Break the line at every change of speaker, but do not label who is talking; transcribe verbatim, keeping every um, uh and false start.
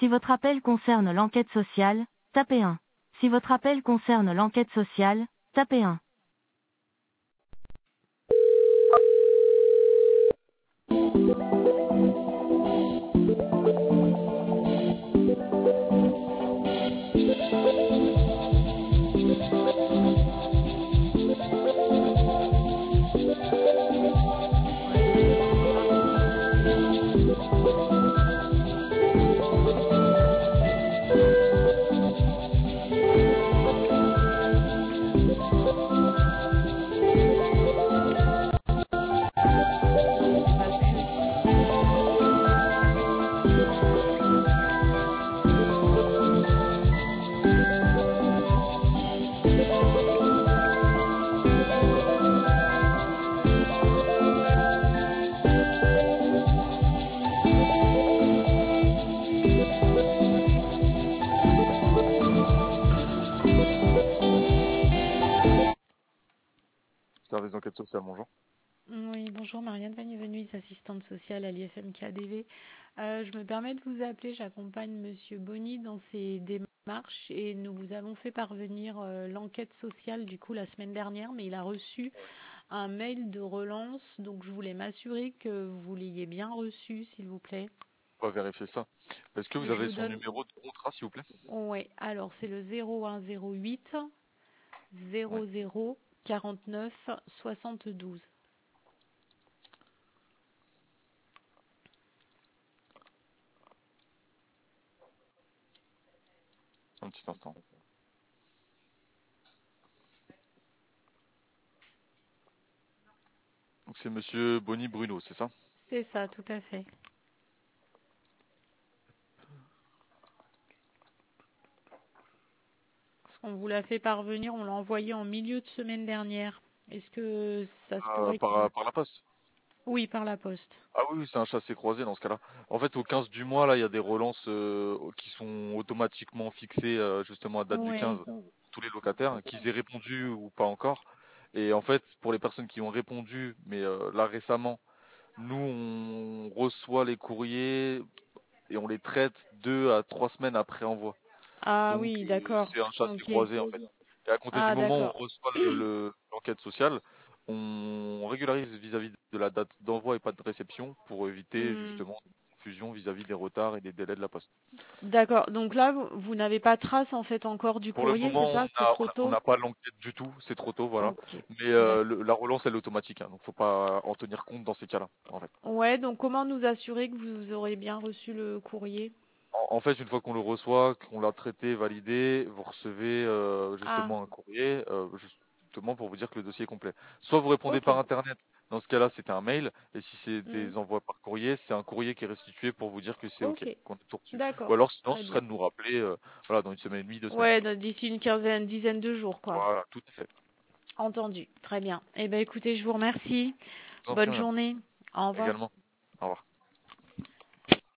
Si votre appel concerne l'enquête sociale, tapez un. Si votre appel concerne l'enquête sociale, tapez un.
Service d'enquête sociale, bonjour.
Oui, bonjour, Marianne Vanier-Venuis, assistante sociale à l'I F M K D V. Euh, je me permets de vous appeler, j'accompagne Monsieur Bonny dans ses démarches et nous vous avons fait parvenir euh, l'enquête sociale du coup la semaine dernière, mais il a reçu un mail de relance, donc je voulais m'assurer que vous l'ayez bien reçu, s'il vous plaît.
On va vérifier ça. Est-ce que vous
Je
avez
vous
son
donne...
numéro de contrat, s'il vous plaît?
Oui, alors c'est le zéro un zéro huit zéro zéro quarante-neuf soixante-douze.
Un petit instant. Donc c'est Monsieur Bonny Bruno, c'est ça?
C'est ça, tout à fait. Parce qu'on vous l'a fait parvenir, on l'a envoyé en milieu de semaine dernière. Est-ce que ça se
Euh,
pourrait qu'il...
par, par la poste?
Oui, par la poste.
Ah oui, c'est un chassé-croisé dans ce cas-là. En fait, au quinze du mois, là, il y a des relances euh, qui sont automatiquement fixées euh, justement à date du
Oui,
quinze pour tous les locataires, qu'ils aient répondu ou pas encore. Et en fait, pour les personnes qui ont répondu, mais euh, là récemment, nous, on reçoit les courriers et on les traite deux à trois semaines après envoi.
ah
Donc,
oui,
euh,
d'accord.
c'est un chassé
Ok.
croisé en fait. Et à compter du
Ah,
moment où
d'accord.
on reçoit le- le- l'enquête sociale, on régularise vis-à-vis de la date d'envoi et pas de réception pour éviter
Hmm,
justement une confusion vis-à-vis des retards et des délais de la poste.
d'accord. Donc là, vous, vous n'avez pas trace en fait encore du
Pour le
courrier, c'est
moment, on
ça? C'est
a-
trop
on
tôt?
n'a pas l'enquête du tout, c'est trop tôt, voilà.
Ok.
Mais euh,
D'accord.
le- la relance, elle est automatique, hein, donc faut pas en tenir compte dans ces cas-là, en fait.
Ouais, donc comment nous assurer que vous aurez bien reçu le courrier?
En, en fait, une fois qu'on le reçoit, qu'on l'a traité, validé, vous recevez euh,
Ah,
justement un courrier, euh, justement pour vous dire que le dossier est complet. Soit vous répondez
ok.
par Internet, dans ce cas-là, c'était un mail, et si c'est
Hmm,
des envois par courrier, c'est un courrier qui est restitué pour vous dire que c'est OK,
ok.
qu'on a tout reçu. Ou
D'accord.
alors, sinon,
Très
ce serait
bien.
de nous rappeler, euh, voilà, dans une semaine et demie, deux semaines.
Ouais, donc d'ici une quinzaine, dizaine de jours, quoi.
Voilà, tout à fait.
Entendu. Très bien. Eh bien, écoutez, je vous remercie.
Je vous en prie,
Bonne
madame.
journée. Au revoir.
Également. Au revoir.